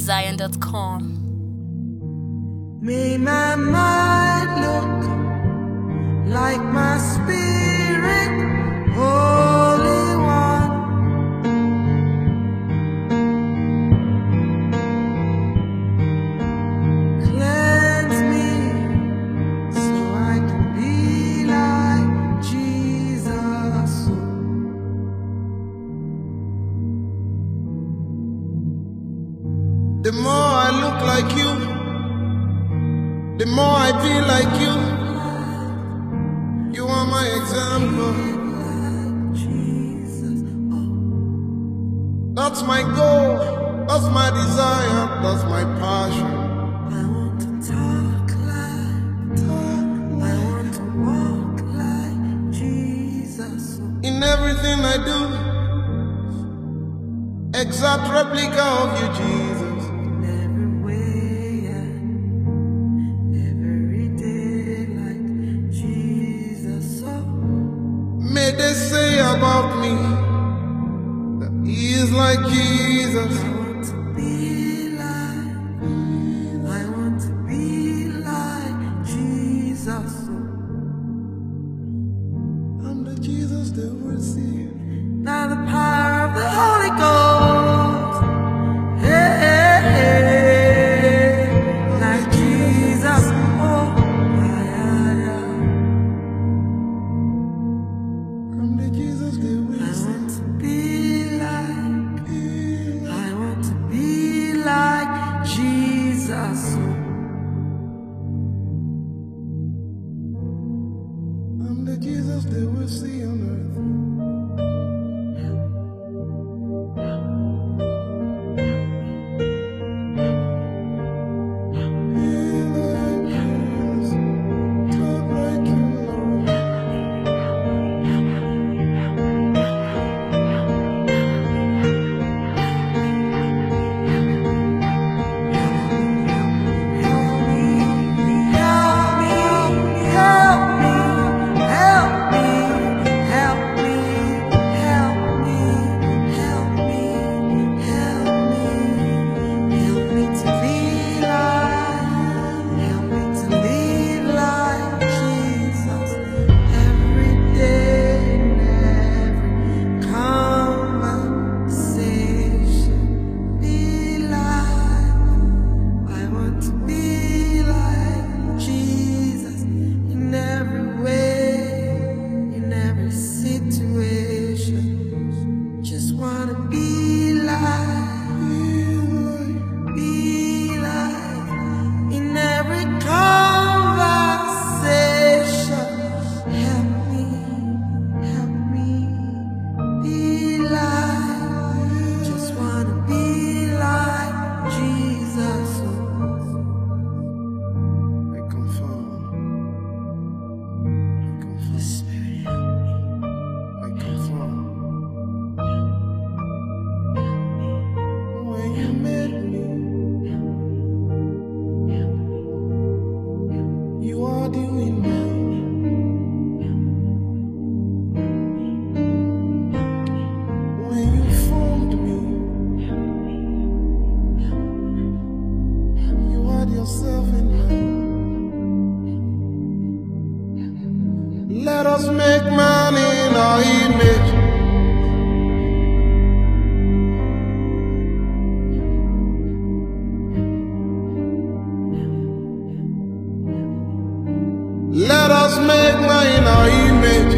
PraiseZion.com. May my mind look like my spirit, Holy One. Cleanse me so I can be like Jesus. The more I look like you, the more I be like you. You are my example. That's my goal, that's my desire, that's my passion. I want to talk, I want to walk like Jesus. In everything I do, exact replica of you, Jesus. May they say about me that he is like Jesus. I want to be like Jesus. I'm the Jesus they will see. Now the power of the Holy Ghost. Hey, hey, hey. Like Jesus. Oh, yeah. I'm the Jesus they will see. I want to be like Jesus. I'm the Jesus they will see on earth. Let us make man in our image. Let us make man in our image.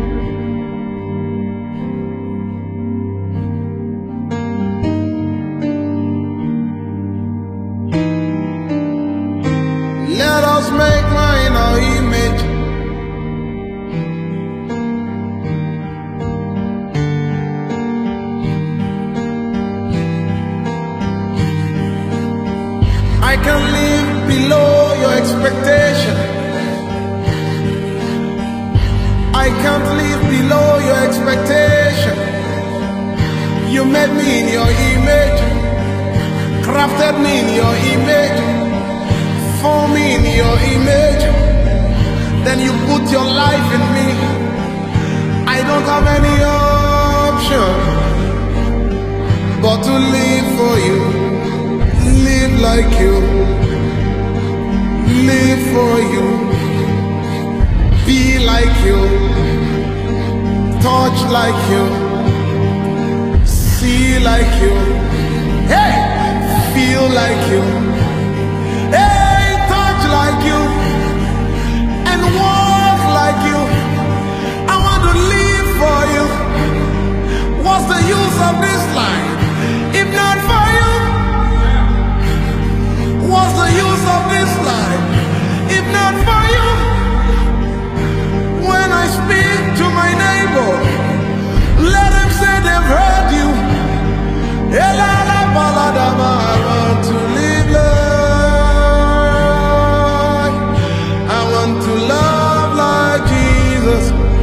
Let us make man in our image. I can live below your expectation. I can't live below your expectation. You made me in your image, crafted me in your image, formed me in your image. Then you put your life in me. I don't have any option but to live for you. like you, live for you, be like you, touch like you, see like you, hey, feel like you, hey, touch like you, and walk like you. I want to live for you. What's the use of this life if not for you? What's the use of this life if not for you? When I speak to my neighbor, let them say they've heard you. I want to live life. I want to love like Jesus.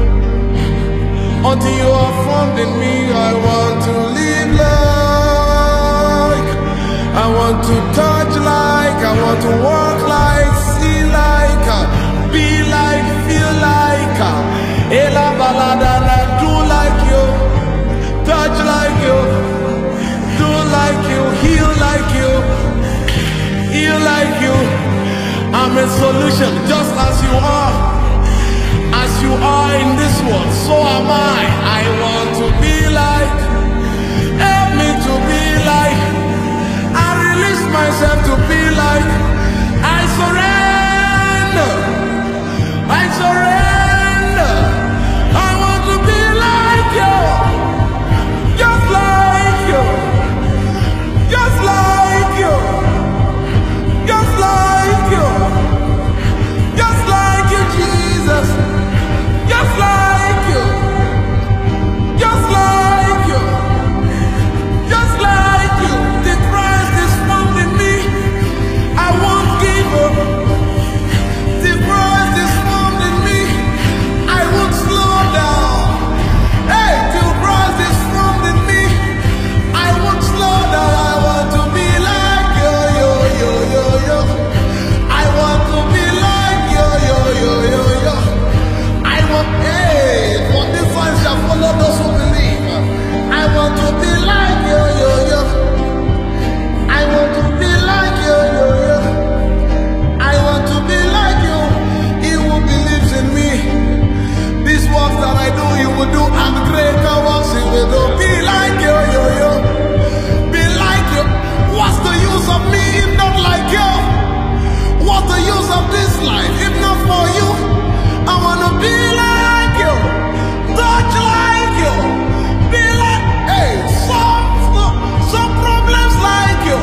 Until you are formed in me, I want to live like. I want to touch like. I want to walk like, see like, be like, feel like. Ela balada, do like you, touch like you, do like you, heal like you, heal like you. I'm a solution, just as you are. As you are in this world, so am I. I want to be like. Help me to be like. I release myself to be like. I surrender. I surrender. I want to be like you. Just like you. Just like you. Just like you. Just like you, Jesus. Just like you. Just like you. Just like you. The Christ is found in me. I won't give up. The Christ is found in me. I won't slow down. Hey, the Christ is found in me. I won't slow down. I want to be like you, yo, yo, yo, yo. I want to be like you, yo, yo, yo, yo. I want, hey, for this one shall follow those who believe. I want to be like you, yo, yo. I want to be like you, yo, yo. I want to be like you. He who believes in me, these works that I do, you will do, and greater works he will do. Be like you, yo, yo. Be like you. What's the use of me if not like you? What's the use of this life if not for you? I want to be like you, touch like you, be like, hey, some problems like you.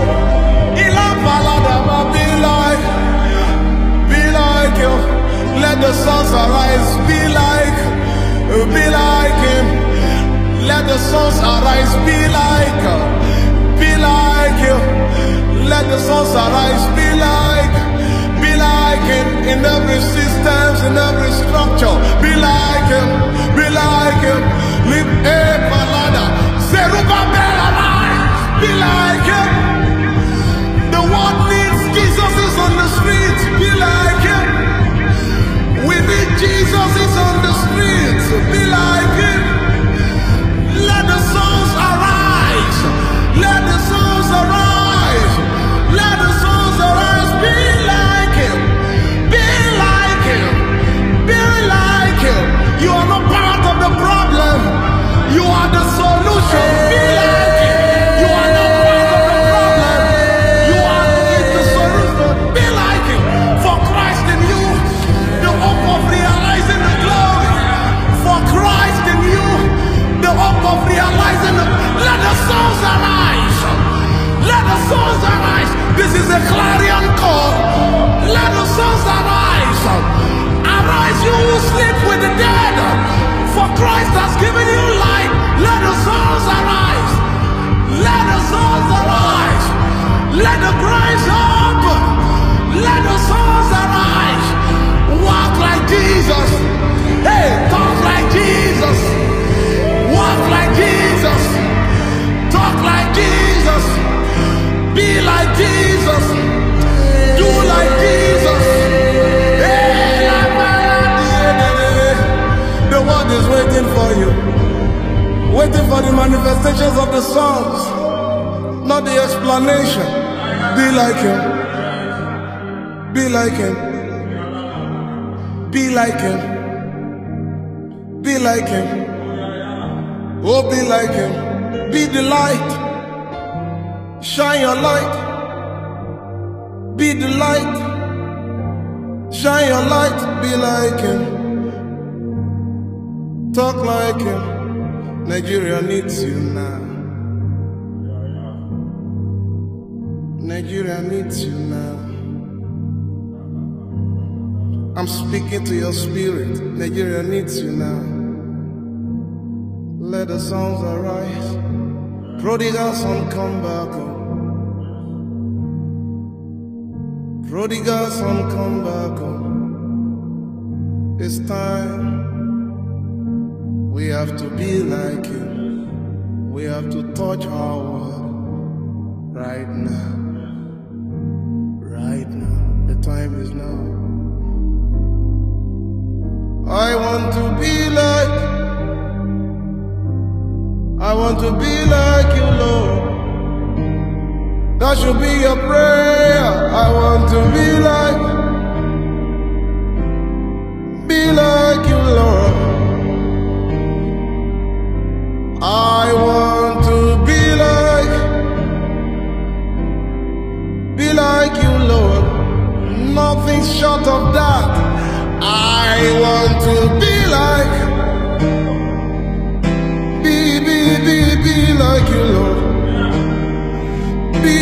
Be like you. Let the sons arise, be like him. Let the sons arise, be like you. Let the sons arise, be like him in every systems, in every structure. Be like him, be like him. Live a balada. Zerubbabel arise, be like him. The world needs Jesus is on the streets, be like him. We need Jesus is on the streets, be like him. Let the souls arise, let the souls arise, let the souls arise, be like him, be like like him. Be like him. Be like him. Be like him. Oh, be like him. Be the light. Shine your light. Be the light. Shine your light. Be like him. Talk like him. Nigeria needs you now. Nigeria needs you now. I'm speaking to your spirit. Nigeria needs you now. Let the songs arise. Prodigal son, come back home. Prodigal son, come back home. It's time. We have to be like you. We have to touch our world right now. Right now. The time is now. I want to be like you, Lord. That should be your prayer. I want to be like you, Lord. I want to be like you, Lord. Nothing short of that. I want to be like you, Lord. Be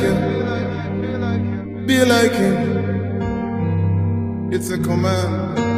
like him. It's a command.